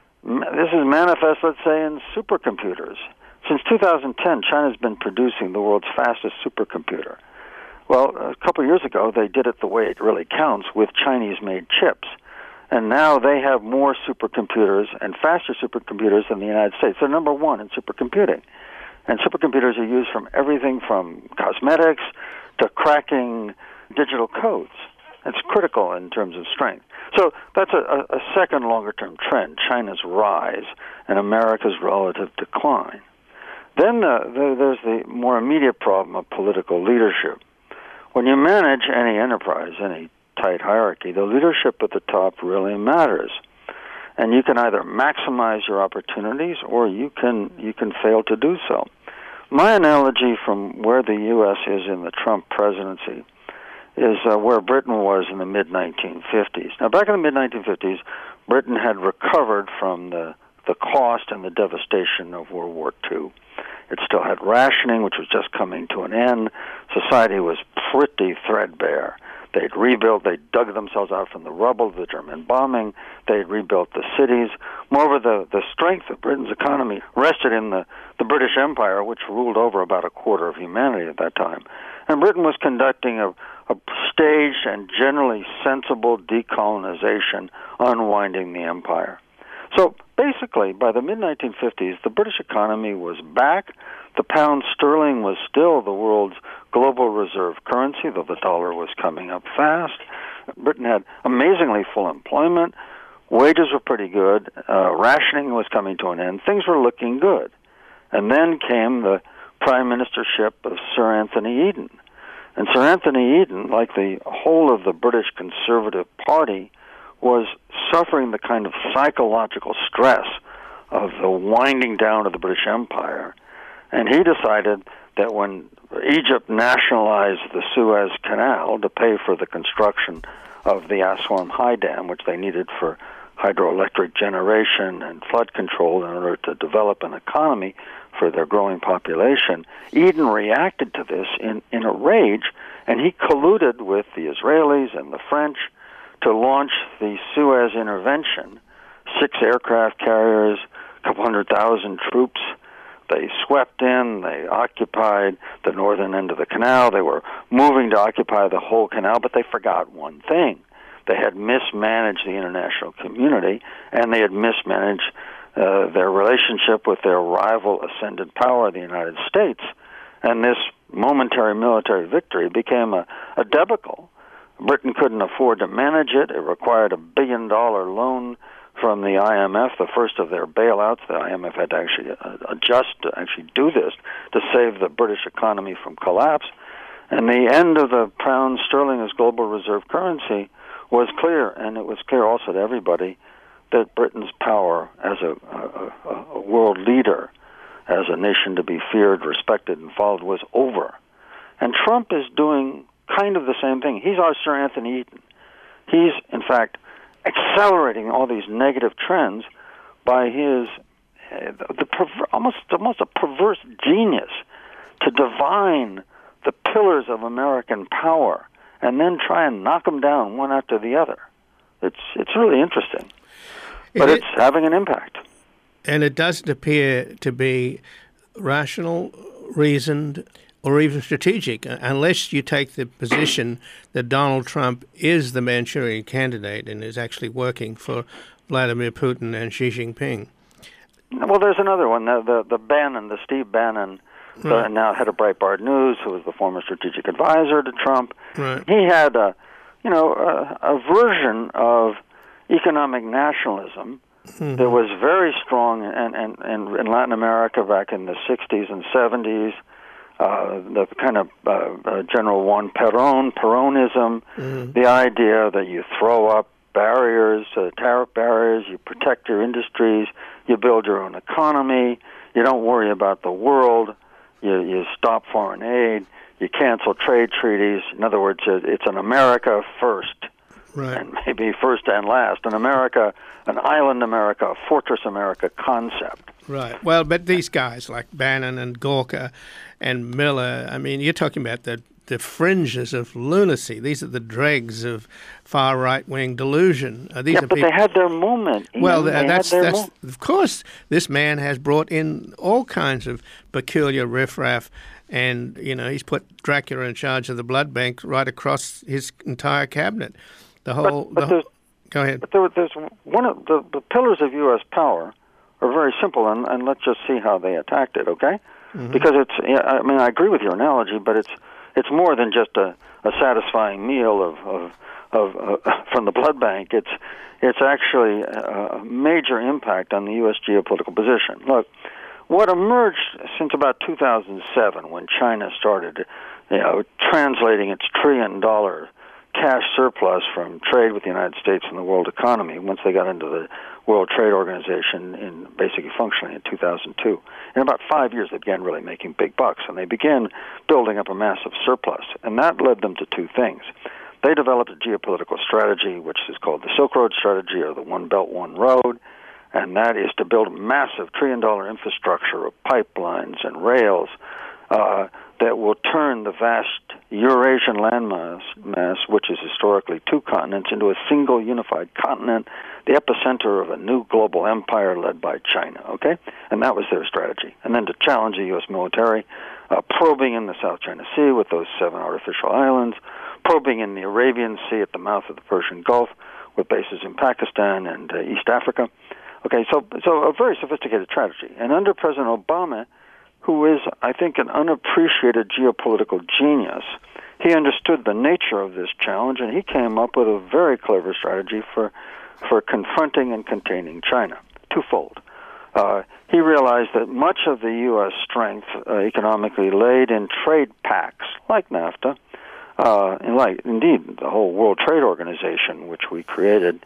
Speaker 6: this is manifest, let's say, in supercomputers. Since 2010, China's been producing the world's fastest supercomputer. Well, a couple of years ago, they did it the way it really counts, with Chinese-made chips. And now they have more supercomputers and faster supercomputers than the United States. They're number one in supercomputing. And supercomputers are used from everything from cosmetics to cracking digital codes. It's critical in terms of strength. So that's a second longer-term trend, China's rise and America's relative decline. Then there's the more immediate problem of political leadership. When you manage any enterprise, any tight hierarchy, the leadership at the top really matters. And you can either maximize your opportunities or you can fail to do so. My analogy from where the U.S. is in the Trump presidency is where Britain was in the mid-1950s. Now, back in the mid-1950s, Britain had recovered from the cost and the devastation of World War II. It still had rationing, which was just coming to an end. Society was pretty threadbare. They'd rebuilt, they dug themselves out from the rubble of the German bombing. They'd rebuilt the cities. Moreover, the strength of Britain's economy rested in the British Empire, which ruled over about a quarter of humanity at that time. And Britain was conducting a staged and generally sensible decolonization, unwinding the empire. So basically, by the mid-1950s, the British economy was back. The pound sterling was still the world's global reserve currency, though the dollar was coming up fast. Britain had amazingly full employment. Wages were pretty good. Rationing was coming to an end. Things were looking good. And then came the prime ministership of Sir Anthony Eden. And Sir Anthony Eden, like the whole of the British Conservative Party, was suffering the kind of psychological stress of the winding down of the British Empire. And he decided that when Egypt nationalized the Suez Canal to pay for the construction of the Aswan High Dam, which they needed for hydroelectric generation and flood control in order to develop an economy for their growing population, Eden reacted to this in a rage, and he colluded with the Israelis and the French to launch the Suez Intervention. 6 aircraft carriers, a couple 100,000 troops. They swept in, they occupied the northern end of the canal. They were moving to occupy the whole canal, but they forgot one thing. They had mismanaged the international community, and they had mismanaged their relationship with their rival ascendant power, the United States. And this momentary military victory became a debacle. Britain couldn't afford to manage it. It required $1 billion loan from the IMF, the first of their bailouts. The IMF had to actually adjust to actually do this to save the British economy from collapse. And the end of the pound sterling as global reserve currency was clear, and it was clear also to everybody that Britain's power as a world leader, as a nation to be feared, respected, and followed was over. And Trump is doing kind of the same thing. He's our Sir Anthony Eden. He's, in fact, accelerating all these negative trends by his almost a perverse genius to divine the pillars of American power and then try and knock them down one after the other. It's really interesting, but it's having an impact.
Speaker 1: And it doesn't appear to be rational, reasoned, or even strategic, unless you take the position that Donald Trump is the Manchurian candidate and is actually working for Vladimir Putin and Xi Jinping.
Speaker 6: Well, there's another one, the Bannon, the Steve Bannon, right. Now head of Breitbart News, who was the former strategic advisor to Trump.
Speaker 1: Right.
Speaker 6: He had a version of economic nationalism There was very strong, and in Latin America back in the 60s and 70s, the kind of General Juan Peronism, the idea that you throw up barriers, tariff barriers, you protect your industries, you build your own economy, you don't worry about the world, you stop foreign aid, you cancel trade treaties. In other words, it's an America first, and maybe first and last, an island America, a fortress America concept.
Speaker 1: Right. Well, but these guys like Bannon and Gorka and Miller, I mean, you're talking about the fringes of lunacy. These are the dregs of far right-wing delusion. These are
Speaker 6: but they had their moment.
Speaker 1: Well, that's of course, this man has brought in all kinds of peculiar riffraff, and he's put Dracula in charge of the blood bank right across his entire cabinet. Go ahead.
Speaker 6: But there's one of the pillars of U.S. power are very simple, and let's just see how they attacked it, okay? Because I agree with your analogy, but it's more than just a satisfying meal of from the blood bank. It's actually a major impact on the U.S. geopolitical position. Look, what emerged since about 2007, when China started, translating its $1 trillion cash surplus from trade with the United States and the world economy, once they got into the World Trade Organization in basically functioning in 2002. In about 5 years, they began really making big bucks, and they began building up a massive surplus. And that led them to two things. They developed a geopolitical strategy, which is called the Silk Road strategy, or the One Belt, One Road, and that is to build a massive $1 trillion infrastructure of pipelines and rails that will turn the vast Eurasian landmass, which is historically two continents, into a single unified continent, the epicenter of a new global empire led by China, okay? And that was their strategy. And then to challenge the U.S. military, probing in the South China Sea with those 7 artificial islands, probing in the Arabian Sea at the mouth of the Persian Gulf with bases in Pakistan and East Africa. Okay, so a very sophisticated strategy. And under President Obama, who is, I think, an unappreciated geopolitical genius, he understood the nature of this challenge, and he came up with a very clever strategy for confronting and containing China, twofold. He realized that much of the U.S. strength economically laid in trade pacts, like NAFTA, and like, indeed, the whole World Trade Organization, which we created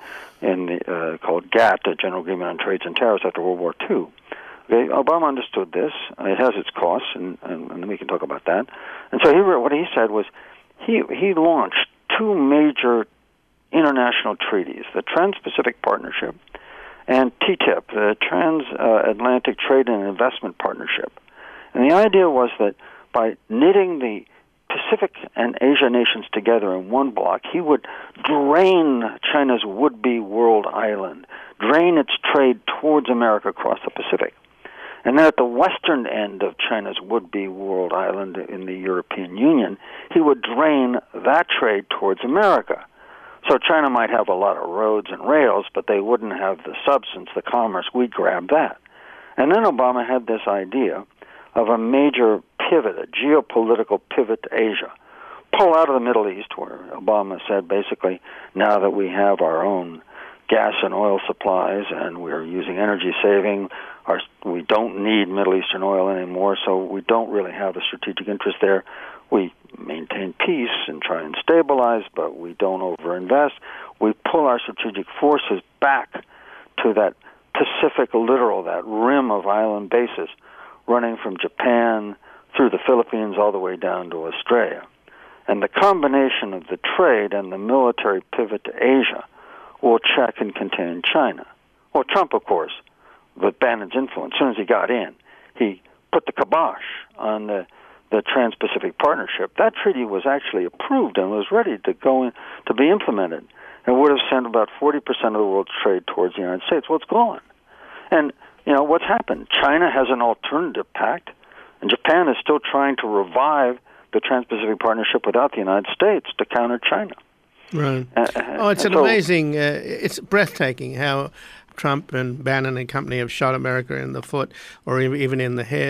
Speaker 6: called GATT, the General Agreement on Trades and Tariffs, after World War II. Okay, Obama understood this. It has its costs, and we can talk about that. And so what he said was he launched two major international treaties, the Trans-Pacific Partnership and TTIP, the Transatlantic Trade and Investment Partnership. And the idea was that by knitting the Pacific and Asia nations together in one block, he would drain China's would-be world island, drain its trade towards America across the Pacific. And then at the western end of China's would-be world island in the European Union, he would drain that trade towards America. So China might have a lot of roads and rails, but they wouldn't have the substance, the commerce. We'd grab that. And then Obama had this idea of a major pivot, a geopolitical pivot to Asia. Pull out of the Middle East, where Obama said basically, now that we have our own gas and oil supplies and we're using energy saving, we don't need Middle Eastern oil anymore, so we don't really have a strategic interest there. We maintain peace and try and stabilize, but we don't overinvest. We pull our strategic forces back to that Pacific littoral, that rim of island bases, running from Japan through the Philippines all the way down to Australia. And the combination of the trade and the military pivot to Asia will check and contain China. Well, Trump, of course, with Bannon's influence, as soon as he got in, he put the kibosh on the Trans-Pacific Partnership. That treaty was actually approved and was ready to go in, to be implemented. It would have sent about 40% of the world's trade towards the United States. Well, it's gone. And, what's happened? China has an alternative pact, and Japan is still trying to revive the Trans-Pacific Partnership without the United States to counter China.
Speaker 1: Right. It's amazing, it's breathtaking how Trump and Bannon and company have shot America in the foot or even in the head.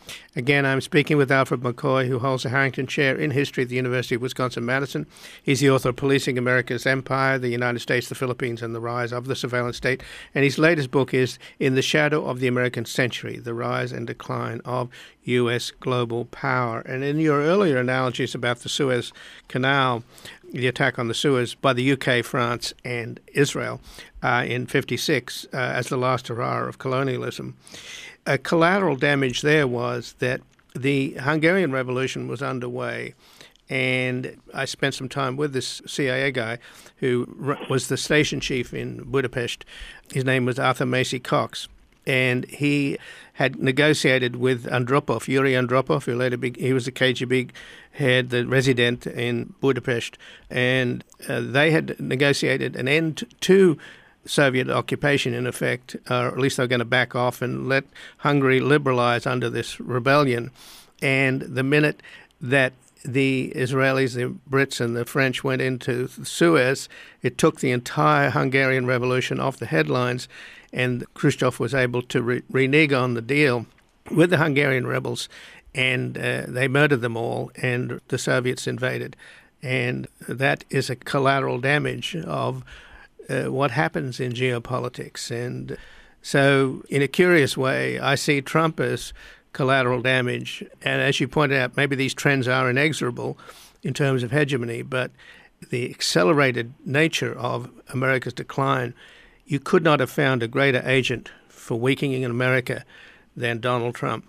Speaker 1: Again, I'm speaking with Alfred McCoy, who holds a Harrington Chair in History at the University of Wisconsin-Madison. He's the author of Policing America's Empire, the United States, the Philippines, and the Rise of the Surveillance State. And his latest book is In the Shadow of the American Century, The Rise and Decline of U.S. Global Power. And in your earlier analogies about the Suez Canal, the attack on the Suez by the UK, France, and Israel in 1956 as the last hurrah of colonialism, a collateral damage there was that the Hungarian Revolution was underway, and I spent some time with this CIA guy who was the station chief in Budapest. His name was Arthur Macy Cox, and he had negotiated with Andropov, Yuri Andropov, who later he was the KGB head, the resident in Budapest, and they had negotiated an end to Soviet occupation, in effect, or at least they were going to back off and let Hungary liberalize under this rebellion. And the minute that the Israelis, the Brits, and the French went into Suez, it took the entire Hungarian Revolution off the headlines, and Khrushchev was able to renege on the deal with the Hungarian rebels, and they murdered them all, and the Soviets invaded. And that is a collateral damage of what happens in geopolitics. And so, in a curious way, I see Trump as collateral damage. And as you pointed out, maybe these trends are inexorable in terms of hegemony, but the accelerated nature of America's decline, you could not have found a greater agent for weakening America than Donald Trump.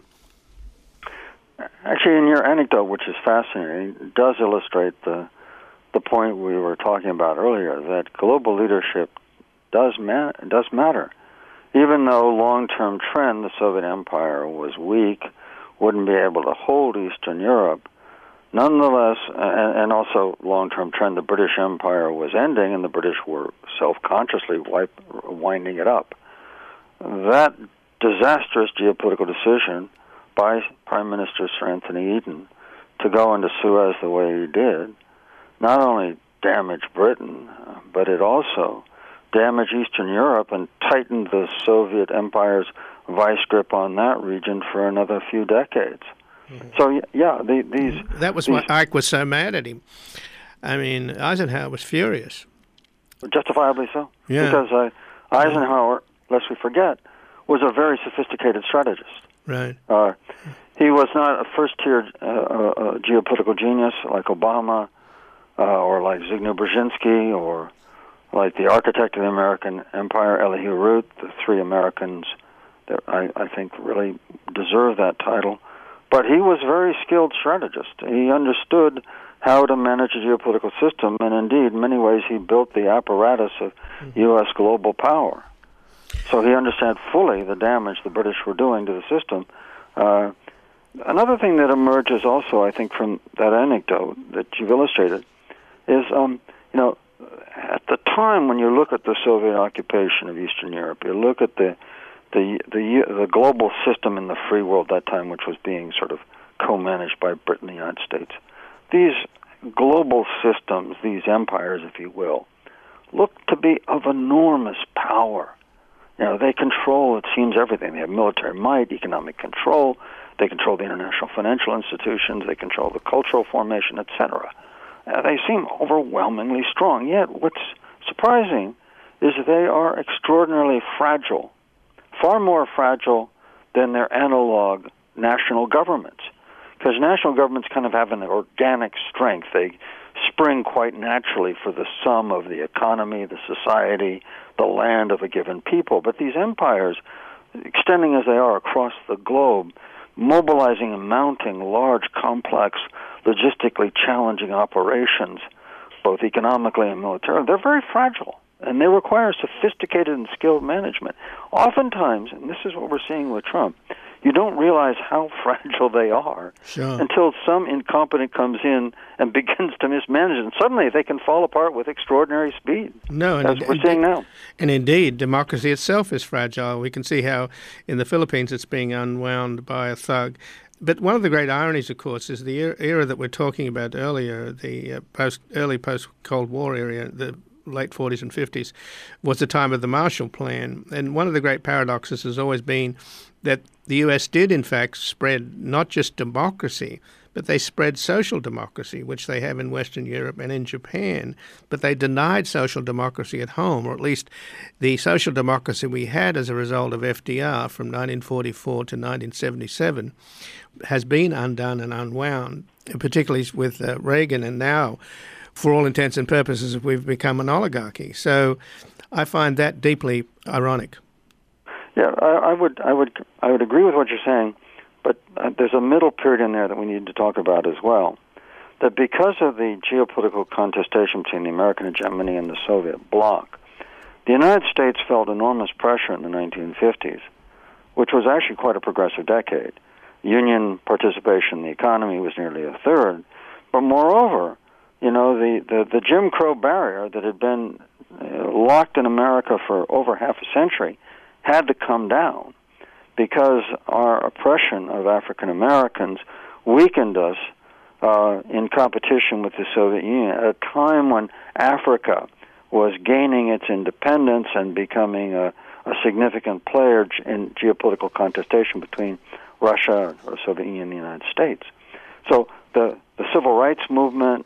Speaker 6: Actually, in your anecdote, which is fascinating, it does illustrate the point we were talking about earlier, that global leadership does matter. Even though long-term trend, the Soviet Empire was weak, wouldn't be able to hold Eastern Europe, nonetheless, and also long-term trend, the British Empire was ending, and the British were self-consciously winding it up. That disastrous geopolitical decision by Prime Minister Sir Anthony Eden to go into Suez the way he did not only damaged Britain, but it also damaged Eastern Europe and tightened the Soviet Empire's vice grip on that region for another few decades. Mm-hmm. So, yeah, these...
Speaker 1: That was why Ike was so mad at him. I mean, Eisenhower was furious.
Speaker 6: Justifiably so.
Speaker 1: Yeah.
Speaker 6: Because Eisenhower, lest we forget, was a very sophisticated strategist.
Speaker 1: Right.
Speaker 6: He was not a first-tier geopolitical genius like Obama, or like Zbigniew Brzezinski, or like the architect of the American Empire, Elihu Root, the three Americans that I think really deserve that title. But he was a very skilled strategist. He understood how to manage a geopolitical system, and indeed, in many ways, he built the apparatus of U.S. global power. So he understood fully the damage the British were doing to the system. Another thing that emerges also, I think, from that anecdote that you've illustrated is, at the time when you look at the Soviet occupation of Eastern Europe, you look at the global system in the free world at that time, which was being sort of co-managed by Britain and the United States. These global systems, these empires, if you will, look to be of enormous power. They control, it seems, everything. They have military might, economic control. They control the international financial institutions. They control the cultural formation, etc. They seem overwhelmingly strong. Yet what's surprising is they are extraordinarily fragile, far more fragile than their analog national governments. Because national governments kind of have an organic strength. They spring quite naturally for the sum of the economy, the society, the land of a given people. But these empires, extending as they are across the globe, mobilizing and mounting large, complex, logistically challenging operations, both economically and militarily, they're very fragile, and they require sophisticated and skilled management. Oftentimes, and this is what we're seeing with Trump, you don't realize how fragile they are until some incompetent comes in and begins to mismanage it. And suddenly they can fall apart with extraordinary speed. That's what we're seeing now.
Speaker 1: And indeed, democracy itself is fragile. We can see how in the Philippines it's being unwound by a thug. But one of the great ironies, of course, is the era that we're talking about earlier, the early post-Cold War era, the late 40s and 50s, was the time of the Marshall Plan. And one of the great paradoxes has always been that the U.S. did, in fact, spread not just democracy, but they spread social democracy, which they have in Western Europe and in Japan. But they denied social democracy at home, or at least the social democracy we had as a result of FDR from 1944 to 1977 has been undone and unwound, particularly with Reagan. And now, for all intents and purposes, we've become an oligarchy. So I find that deeply ironic.
Speaker 6: Yeah, I would agree with what you're saying. But there's a middle period in there that we need to talk about as well. That because of the geopolitical contestation between the American hegemony and the Soviet bloc, the United States felt enormous pressure in the 1950s, which was actually quite a progressive decade. Union participation in the economy was nearly a third. But moreover, the Jim Crow barrier that had been locked in America for over half a century had to come down, because our oppression of African Americans weakened us in competition with the Soviet Union at a time when Africa was gaining its independence and becoming a significant player in geopolitical contestation between Russia, or Soviet Union, and the United States. So the civil rights movement,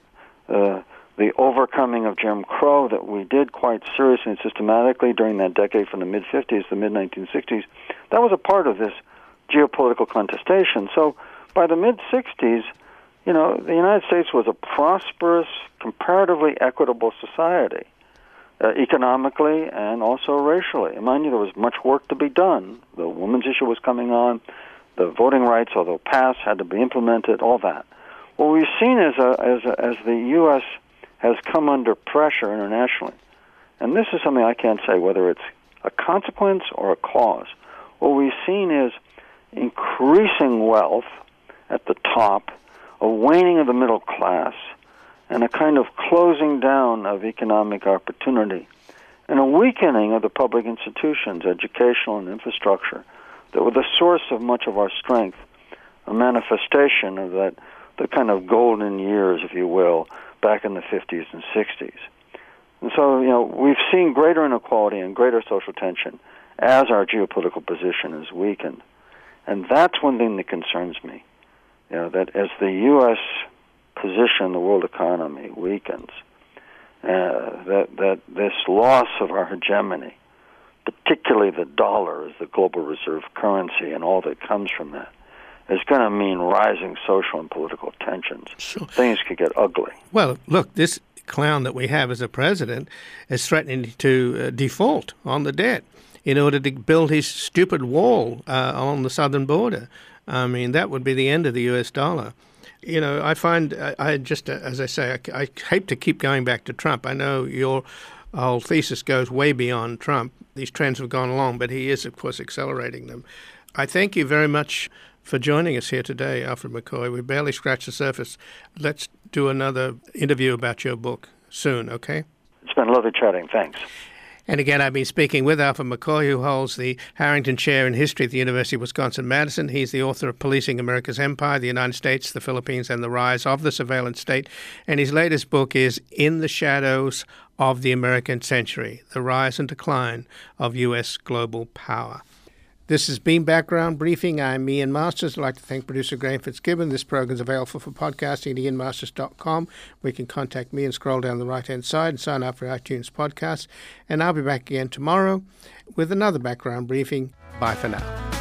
Speaker 6: the overcoming of Jim Crow that we did quite seriously and systematically during that decade from the mid-50s to the mid-1960s, that was a part of this geopolitical contestation. So by the mid-60s, the United States was a prosperous, comparatively equitable society, economically and also racially. And mind you, there was much work to be done. The women's issue was coming on. The voting rights, although passed, had to be implemented, all that. What we've seen as the U.S. has come under pressure internationally, and this is something I can't say whether it's a consequence or a cause. What we've seen is increasing wealth at the top, a waning of the middle class, and a kind of closing down of economic opportunity, and a weakening of the public institutions, educational and infrastructure, that were the source of much of our strength, a manifestation of that, the kind of golden years, if you will, back in the 50s and 60s. And so, we've seen greater inequality and greater social tension as our geopolitical position is weakened. And that's one thing that concerns me, that as the U.S. position in the world economy weakens, that this loss of our hegemony, particularly the dollar as the global reserve currency and all that comes from that, is going to mean rising social and political tensions. Sure. Things could get ugly.
Speaker 1: Well, look, this clown that we have as a president is threatening to default on the debt in order to build his stupid wall on the southern border. I mean, that would be the end of the U.S. dollar. I find, as I say, I hate to keep going back to Trump. I know your whole thesis goes way beyond Trump. These trends have gone along, but he is, of course, accelerating them. I thank you very much for joining us here today, Alfred McCoy. We barely scratched the surface. Let's do another interview about your book soon, okay?
Speaker 6: It's been lovely chatting. Thanks.
Speaker 1: And again, I've been speaking with Alfred McCoy, who holds the Harrington Chair in History at the University of Wisconsin-Madison. He's the author of Policing America's Empire, the United States, the Philippines, and the Rise of the Surveillance State. And his latest book is In the Shadows of the American Century, The Rise and Decline of U.S. Global Power. This has been Background Briefing. I'm Ian Masters. I'd like to thank producer Graham Fitzgibbon. This program is available for podcasting at ianmasters.com, where you can contact me and scroll down the right-hand side and sign up for iTunes podcasts. And I'll be back again tomorrow with another Background Briefing. Bye for now.